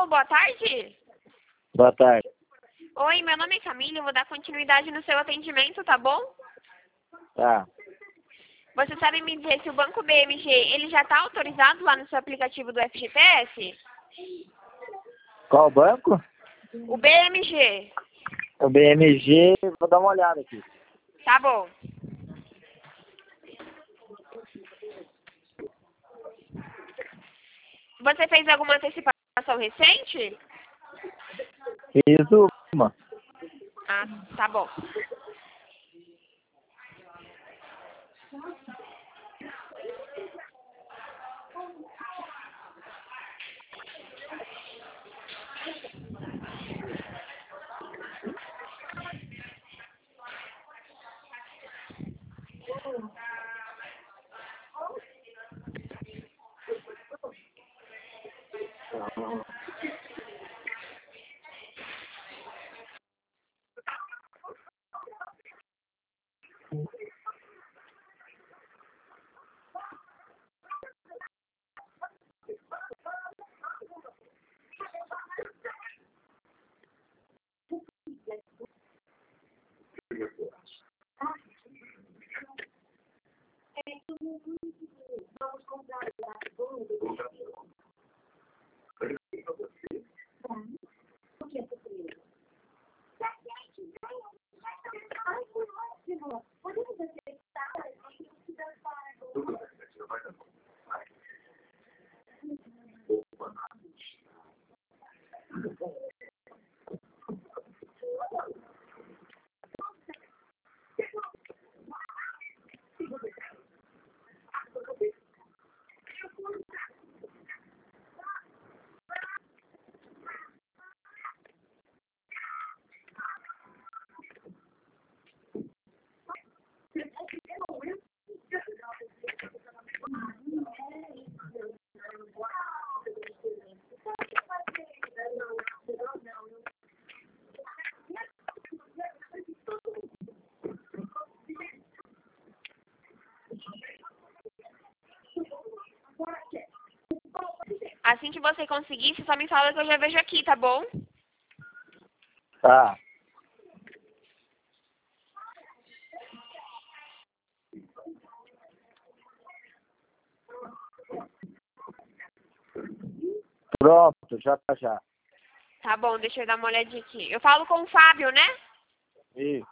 boa tarde. Boa tarde. Oi, meu nome é Camila, eu vou dar continuidade no seu atendimento, tá bom? Tá. Você sabe me dizer se o Banco BMG, ele já está autorizado lá no seu aplicativo do FGTS? Qual banco? O BMG. O BMG, vou dar uma olhada aqui. Tá bom. Você fez alguma antecipação recente? Fiz uma. Ah, tá bom. Assim que você conseguir, você só me fala que eu já vejo aqui, tá bom? Tá. Pronto, já tá já. Tá bom, deixa eu dar uma olhadinha aqui. Eu falo com o Fábio, né? Isso.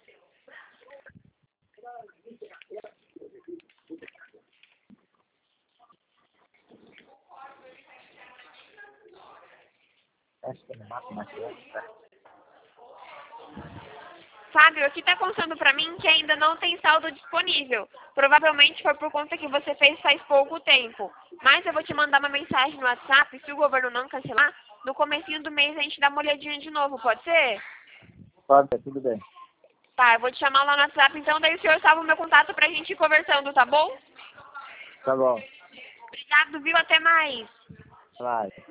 Fábio, aqui tá constando pra mim que ainda não tem saldo disponível. Provavelmente foi por conta que você fez faz pouco tempo. Mas eu vou te mandar uma mensagem no WhatsApp, se o governo não cancelar, no comecinho do mês a gente dá uma olhadinha de novo, pode ser? Pode ser, tudo bem. Tá, eu vou te chamar lá no WhatsApp, então daí o senhor salva o meu contato pra gente ir conversando, tá bom? Tá bom. Obrigado, viu? Até mais. Vai.